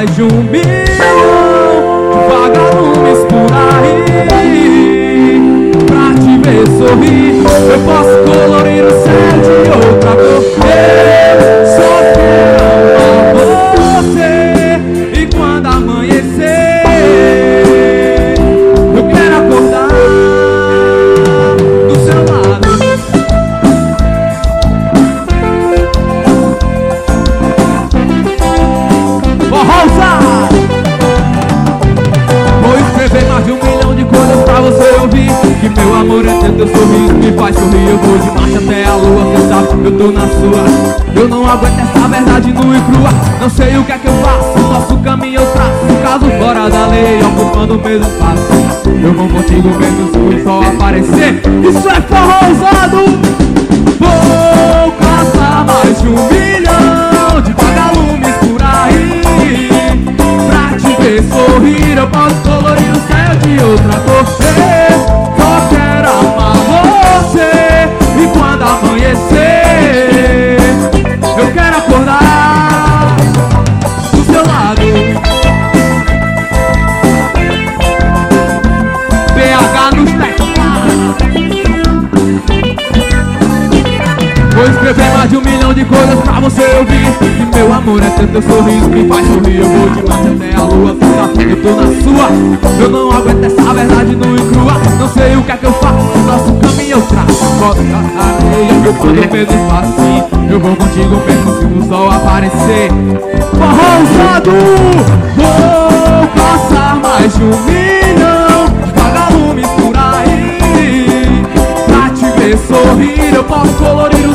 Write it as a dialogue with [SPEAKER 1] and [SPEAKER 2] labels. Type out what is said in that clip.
[SPEAKER 1] mais de 1 milhão de vagalumes por aí. Pra te ver sorrir, eu posso colorir o céu de outra cor. Eu só quero amar você. E quando amanhecer, eu quero acordar do seu lado. Vou escrever mais de 1 milhão de coisas pra você ouvir. Que meu amor é ter teu sorriso, me faz sorrir. Eu vou de marcha até a lua, cê sabe, eu tô na sua. Eu não aguento essa verdade nua e crua. Não sei o que é que eu faço, nosso caminho eu traço. Caso fora da lei, ocupando o mesmo espaço. Eu vou contigo mesmo se o sol aparecer. Isso é forró ousado. Vou caçar mais de 1 milhão de vagalumes por aí. Pra te ver sorrir, eu posso colorir o céu de outra cor. Só quero amar você. E quando amanhecer, eu quero acordar do seu lado. BH nos teclados. Vou escrever mais de 1 milhão de coisas pra você ouvir. Que meu amor é ter teu sorriso, me faz sorrir. Eu vou de marcha até a lua, eu tô na sua. Eu não aguento essa verdade nua e crua. Não sei o que é que eu faço, nosso caminho eu traço. Posso caçar areia, eu falo mesmo espacinho. Eu vou contigo mesmo se o sol aparecer. Forró ousado. Vou passar mais de 1 milhão de vagalumes por aí. Pra te ver sorrir, eu posso colorir o